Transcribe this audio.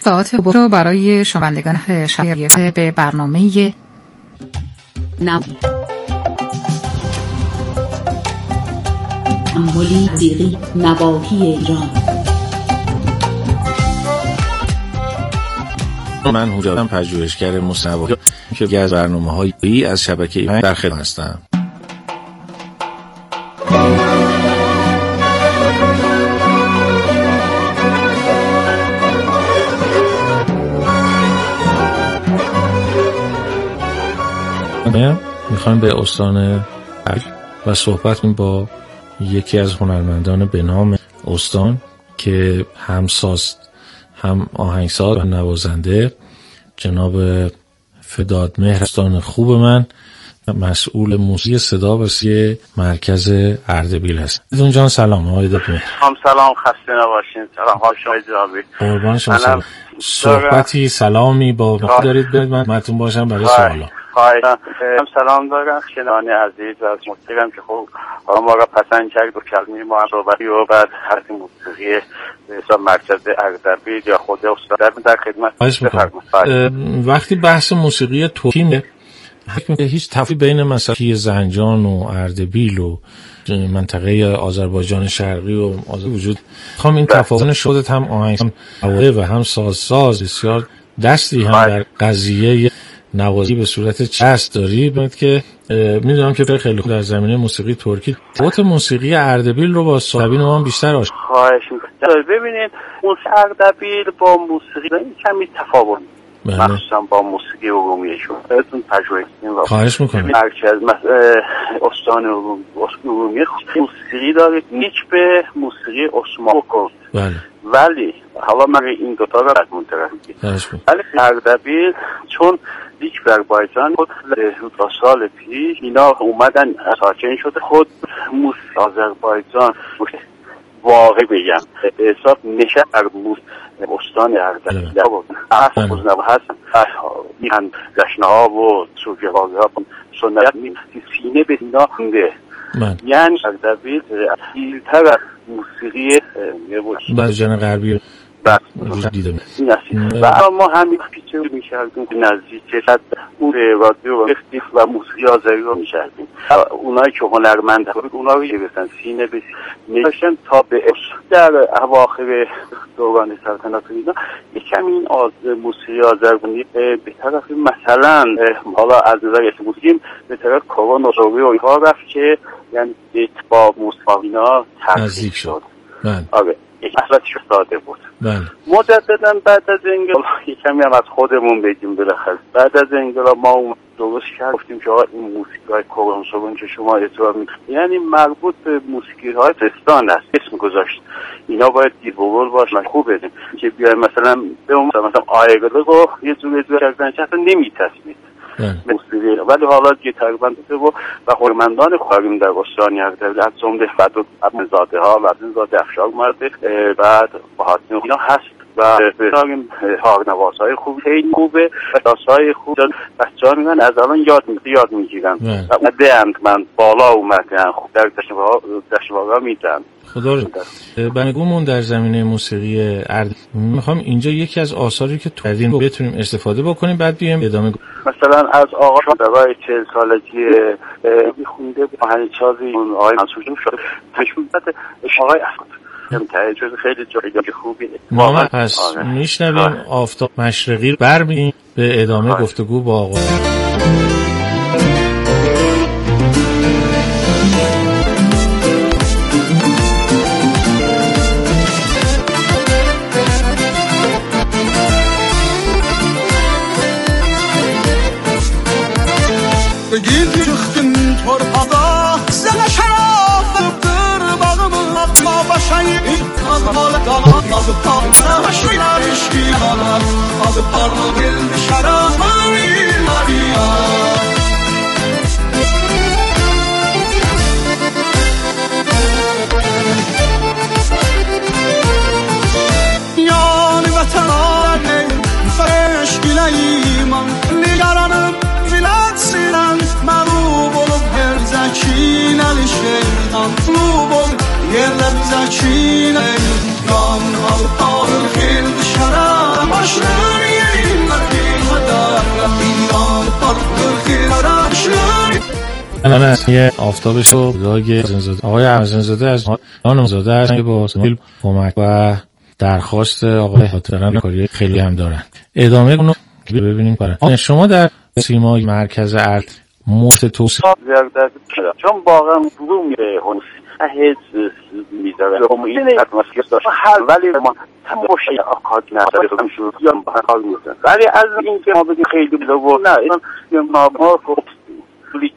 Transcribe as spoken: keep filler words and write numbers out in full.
ساعت رو برای شنوندگان شهر به برنامه نم تأملی موسیقی نواحی ایران. من هوجادم، پژوهشگر موسیقی که از برنامه‌هایی از شبکه ایران در خدمت هستم. من میخوایم به استان و صحبت کنیم با یکی از هنرمندان به نام استان که هم ساز هم آهنگساز و نوازنده، جناب فدادمهر استان خوب من، مسئول موسیقی صدا و سی مرکز اردبیل هست. بدون جان سلام آقای دادمهر. هم سلام، خسته نباشین. سلام ها شما جنابی. قربان شما. سلام. صحبتی سلامی با ما دارید برید من متون باشم برای سوالا. هم سلام دارم شنوندگان عزیز و مطلبم که خوب ما را پسند کرد و کلمه ما هم صحبتی و بعد هر موسیقی حساب مرکز اردبیل یا خود استاد در خدمت بفرمایید. وقتی بحث موسیقی ترکی هیچ تفاوتی بین مثلا زنجان و اردبیل و منطقه آذربایجان شرقی و آذربایجان وجود خواهم این تفاوت شدت هم آهنگ و هم سازساز بسیار دستی هم در قضیه نوازی به صورت چست داری بید که میدونم که خیلی خوب در زمینه موسیقی ترکی تفاوت موسیقی اردبیل رو با صاحبین ما بیشتر آشنا. خواهش می‌کنم. ببینید موسیقی اردبیل با موسیقی کمی تفاوت مخصوصا با موسیقی ارومیه‌شون بهتون پژوهش کنیم. خواهش می‌کنم. مرکز استان ارومیه موسیقی داره نیک به موسیقی عثمانی کرد. بله. ولی حالا من این دو تا رو منطقه میگم. ولی اردبیل چون لیک بر بایجان بود دو سال پیش اینا اومدن ساکن شده خود موسیقی آذربایجان واقعی بگم به حساب نشه در موس استان اردبیل بود. اصلا بزنم هستن میگن جشنه ها و سوژه بازی ها سنت میگن سینه به اینا هنده یعنی اردبیل ایلتر از موسیقی برجان غربی دیدم و ما همین پیچه رو می‌کردیم نزدیک شد اون رادیو و افتیف و موسیقی آذری رو می‌کردیم. اونایی که هنرمند بود اونا رو گرفتن سینه به می‌داشتن تا به در اواخر دوران سلطنت اینا یکم این آز موسیقی آذری به طرف مثلا حالا از نظر موسیقی به طرف کورون و زوری و اینها رفت که یعنی با موسیقی اینا نزدیک شد. آره یک اصلتش ساده بود. بله. مجددا بعد از انقلاب یکمی هم از خودمون بگیم بالاخره بعد از انقلاب ما درست کرد گفتیم که این موسیقی‌های کورونسوون که شما اجرا می‌کنید یعنی مربوط به موسیقی‌های دستان است اسم گذاشت اینا باید دیوول باشه خوب بدیم که بیای مثلا به مثلا آیگل رو یه جور اجرا کردن که اصلا نمی‌تصمید موسیقی ولی حالا که تقریبا و و هنرمندان خواریم در استان اردبیل از جمله فدادمهر ها و زاده افشار مرده بعد بهادین اینا هست و بسیاریم هارنوازهای خوب خیلی خوبه داستای خوب بچه‌ها میگن از الان یاد یاد میگیرن و دهند من بالا اومدن خوب در دشوارا میدن. خدا رو بنگومون در زمینه موسیقی اردبیل میخوام اینجا یکی از آثاری که تو کردین رو بتونیم استفاده بکنیم بعد بیایم ادامه کنیم. مثلا از آقا برای چهل سالگی میخونده آهنگسازی اون آقای منصور شده تشویقات آقای افغان تهیه خیلی جایگاه خوبی ما پس میشنویم آفتاب مشرقی برمی‌گردیم به ادامه آه. گفتگو با آقا Gir çıktın torpağa Sana şaraptır bağımı Atma başayı Kazmalı kalan Azı parla Şuylar işki kalan Azı parla Geldi şarapı İlariya Yani vatan aleyh Freş güleyim Nigaranım Vilatsilen Mağlub olup her zekin Ali şeytan Mağlub olup yerler zekin Kan alıp ağır khil dışarı Başlı الان از یه آفتابش رو داگ زنزاده آقای ارزنزاده از آن زاده از با سمیل کمک و درخواست آقای حاتران کاری خیلی هم دارن ادامه کنو ببینیم کارن. شما در سیمای مرکز ارت موت توصیف چون واقعا فرو میره اون هیچ میذاره این اتمسفر داشت ولی ما تماشای آکاد نداره شروع یا کار میکنه ولی از اینکه ما بگیم خیلی بزرگ نه این ما ما